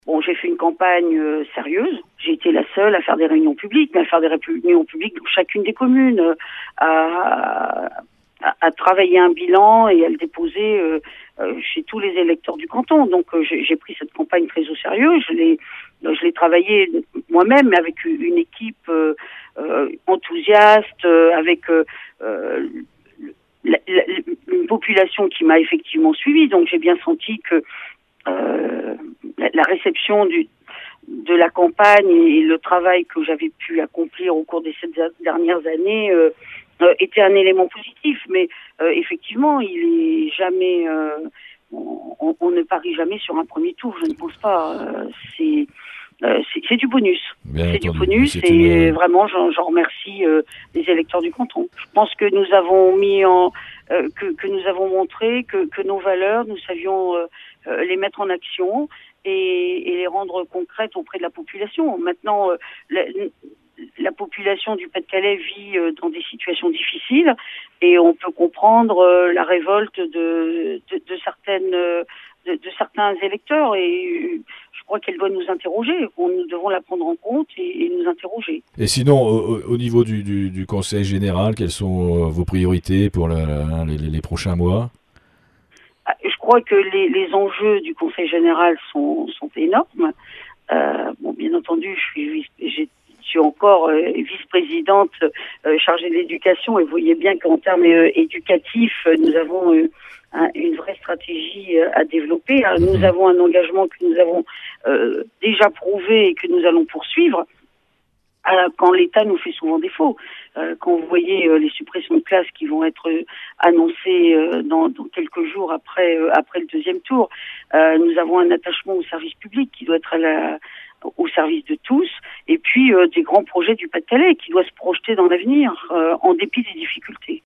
Bon, j'ai fait une campagne sérieuse. J'ai été la seule à faire des réunions publiques, mais à faire des réunions publiques dans chacune des communes, à travailler un bilan et à le déposer chez tous les électeurs du canton. Donc j'ai pris cette campagne très au sérieux. Je l'ai travaillée moi-même, mais avec une équipe enthousiaste, avec une population qui m'a effectivement suivi. Donc j'ai bien senti que la réception de la campagne et le travail que j'avais pu accomplir au cours des 7 dernières années était un élément positif. Mais effectivement, il est jamais, on ne parie jamais sur un premier tour. Je ne pense pas. C'est du bonus. Bien C'est du entendu. bonus C'est et une... vraiment j'en remercie les électeurs du canton. Je pense que nous avons que nous avons montré que nos valeurs, nous savions les mettre en action et les rendre concrètes auprès de la population. Maintenant, la population du Pas-de-Calais vit dans des situations difficiles et on peut comprendre la révolte de certains électeurs et je crois qu'elle doit nous interroger. Nous devons la prendre en compte et nous interroger. Et sinon, au niveau du Conseil général, quelles sont vos priorités pour les prochains mois? Je crois que les enjeux du Conseil général sont énormes. Bon, bien entendu, je suis encore vice-présidente chargée de l'éducation et vous voyez bien qu'en termes éducatifs, nous avons une vraie stratégie à développer. Nous avons un engagement que nous avons déjà prouvé et que nous allons poursuivre. Quand l'État nous fait souvent défaut. Quand vous voyez les suppressions de classes qui vont être annoncées dans quelques jours après le deuxième tour, nous avons un attachement au service public qui doit être au service de tous, et puis des grands projets du Pas-de-Calais qui doivent se projeter dans l'avenir en dépit des difficultés.